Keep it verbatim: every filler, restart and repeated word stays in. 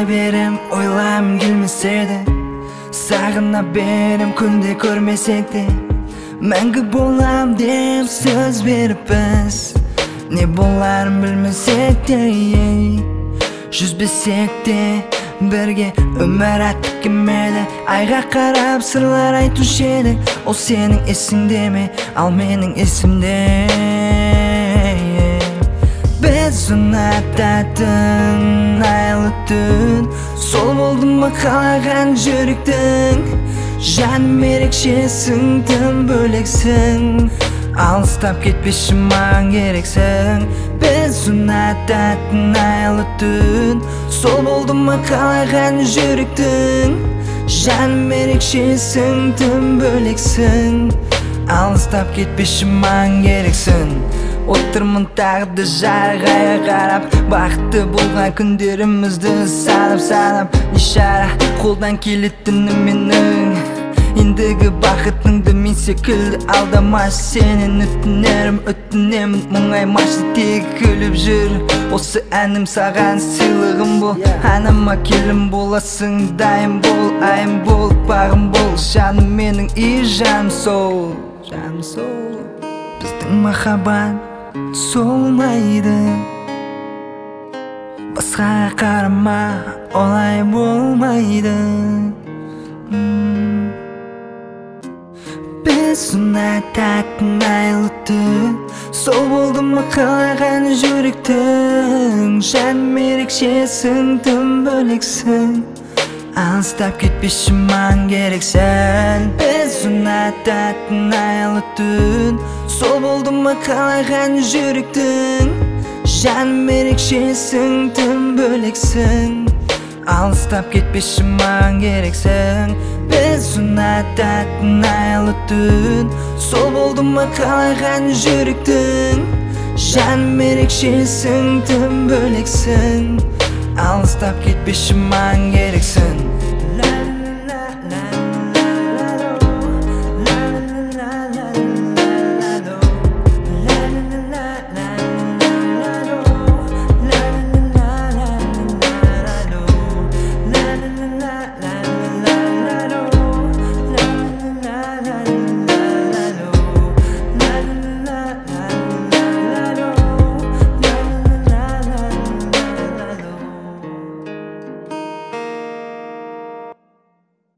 Ойлай берем, ойлайм келмесе де, сағына берем күнде көрмесек те. Мәңгі болам деп сөз беріппіз, не боларын білмесек те. Жүзбесек те бірге өмір аттық кемеді. Айға қарап сырлар айтушы едік, ол сенің есіңде ме, ал менің есімде. Біз ұнататын айлы түн, сол болды ма қалаған жүректің. Жаным ерекшесің, тым бөлексің, алыстап кетпеші маған керексің. Біз ұнататын айлы түн, сол болды ма қалаған жүректің. Жаным ерекшесің, тым бөлексің, алыстап кетпеші маған керексің. Отырмын тағды жарғайға қарап, бақытты болған күндерімізді санап-санап. Ишара қолдан келетіні менің, ендігі бақытыңды мен секілді алдамашы. Сенен өтінерім, өтінемін, мұңаймашы, тек күліп жүр. Осы әнім саған сыйлығым бол, анама келім боласың. Дайым бол, айым бол, бағым бол, жаным менің и жаным сол. Жаным сол. Біздің махаббат солмайды, басқаға қарама, олай болмайды. Біз ұнататын айлы түн, сол болды ма қалаған жүректің. Жаным ерекшесің, тым бөлексің, алыстап кетпеші маған керексің. Біз ұнататын айлы түн, сол болды ма қалаған жүректің. Жаным ерекшесің, тым бөлексің, алыстап кетпеші маған керексің. Біз ұнататын айлы түн, сол болды ма қалаған жүректің. Жаным ерекшесің, тым бөлексің, алыстап кетпеші маған керексің.